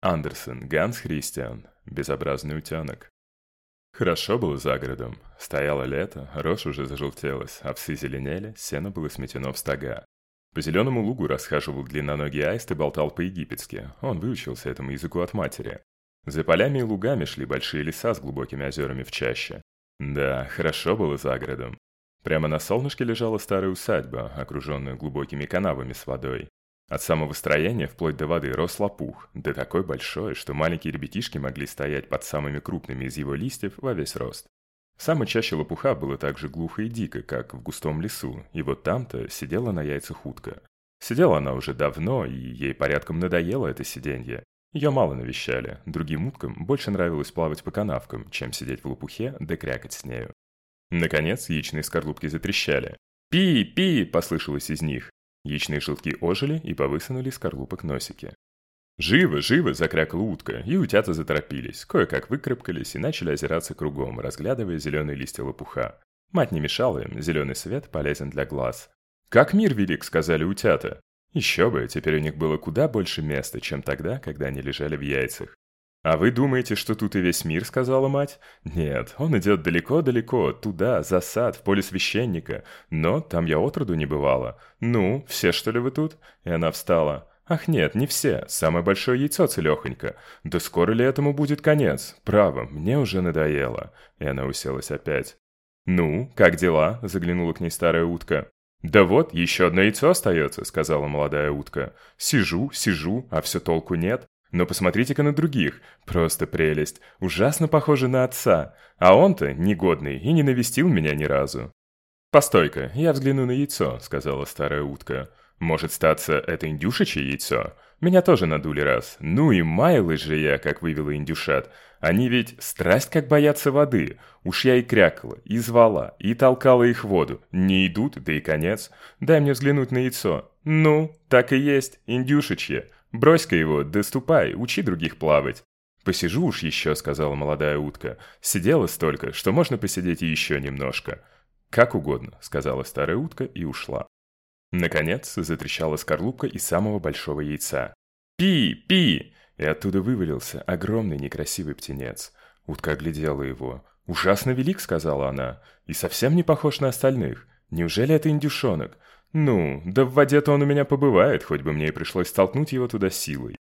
Андерсен, Ганс Христиан. Безобразный утенок. Хорошо было за городом. Стояло лето, рожь уже зажелтелась, овсы зеленели, сено было сметено в стога. По зеленому лугу расхаживал длинноногий аист и болтал по-египетски. Он выучился этому языку от матери. За полями и лугами шли большие леса с глубокими озерами в чаще. Да, хорошо было за городом. Прямо на солнышке лежала старая усадьба, окруженная глубокими канавами с водой. От самого строения вплоть до воды рос лопух, да такой большой, что маленькие ребятишки могли стоять под самыми крупными из его листьев во весь рост. В самой чаще лопуха было так же глухо и дико, как в густом лесу, и вот там-то сидела на яйцах утка. Сидела она уже давно, и ей порядком надоело это сиденье. Ее мало навещали, другим уткам больше нравилось плавать по канавкам, чем сидеть в лопухе да крякать с нею. Наконец яичные скорлупки затрещали. «Пи-пи!» – послышалось из них. Яичные желтки ожили и повысунули из скорлупок носики. «Живо, живо!» – закрякала утка, и утята заторопились, кое-как выкарабкались и начали озираться кругом, разглядывая зеленые листья лопуха. Мать не мешала им, зеленый свет полезен для глаз. «Как мир велик!» – сказали утята. Еще бы, теперь у них было куда больше места, чем тогда, когда они лежали в яйцах. «А вы думаете, что тут и весь мир?» – сказала мать. «Нет, он идет далеко-далеко, туда, за сад, в поле священника. Но там я отроду не бывала. Ну, все, что ли, вы тут?» И она встала. «Ах нет, не все. Самое большое яйцо целехонько. Да скоро ли этому будет конец? Право, мне уже надоело». И она уселась опять. «Ну, как дела?» – заглянула к ней старая утка. «Да вот, еще одно яйцо остается», — сказала молодая утка. «Сижу, а все толку нет. Но посмотрите-ка на других. Просто прелесть. Ужасно похожи на отца. А он-то негодный и не навестил меня ни разу». «Постой-ка, я взгляну на яйцо», — сказала старая утка. «Может, статься, это индюшечье яйцо? Меня тоже надули раз. Ну и маялась же я, как вывела индюшат. Они ведь страсть как боятся воды. Уж я и крякала, и звала, и толкала их в воду. Не идут, да и конец. Дай мне взглянуть на яйцо. Ну, так и есть, индюшечье. Брось-ка его, да ступай, учи других плавать». «Посижу уж еще», — сказала молодая утка. «Сидела столько, что можно посидеть и еще немножко». «Как угодно», — сказала старая утка и ушла. Наконец затрещала скорлупка из самого большого яйца. «Пи! Пи!» И оттуда вывалился огромный некрасивый птенец. Утка оглядела его. «Ужасно велик», — сказала она, — «и совсем не похож на остальных. Неужели это индюшонок? Ну, да в воде-то он у меня побывает, хоть бы мне и пришлось столкнуть его туда силой».